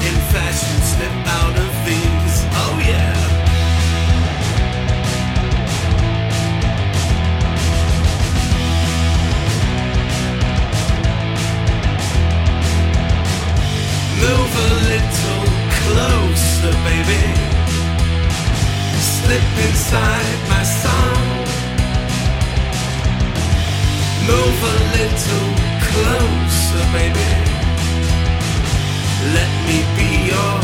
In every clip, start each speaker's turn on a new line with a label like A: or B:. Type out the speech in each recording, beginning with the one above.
A: in fashion, slip out of these. Oh yeah. Move a little closer, baby. Slip inside my song. Move a little closer, baby. Let me be your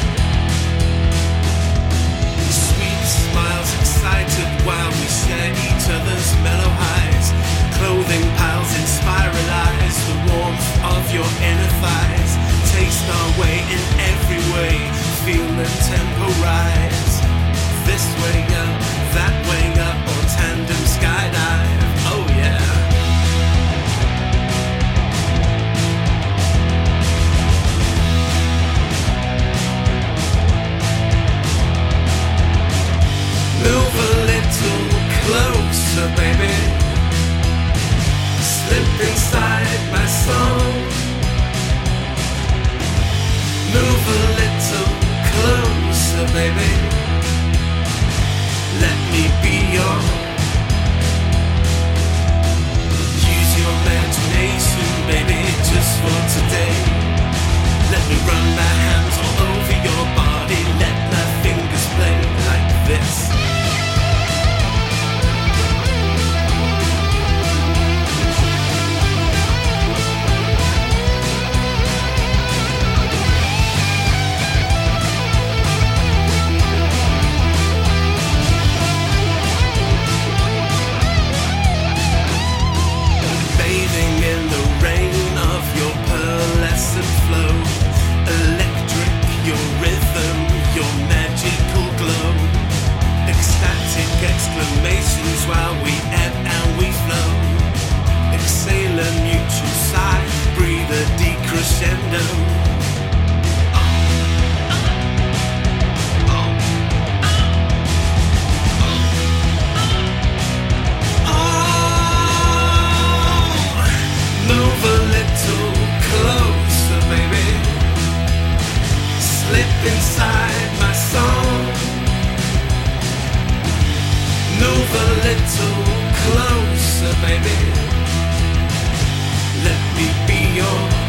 A: sweet smiles, excited while we share each other's mellow highs. Clothing piles inspire eyes, the warmth of your inner thighs. Taste our way in every way, feel the tempo rise. This way up, that way up, or tandem skydive. Oh yeah. Move a little closer, baby. Slip inside my song. Move a little closer, baby. Let me be your. Use your imagination, baby, just for today. Let me run my hands all over your body. Let my fingers play like this. Exclamations while we ebb and we flow. Exhale a mutual sigh, breathe a decrescendo. Move a little closer, baby. Slip inside my song. Move a little closer, baby. Let me be your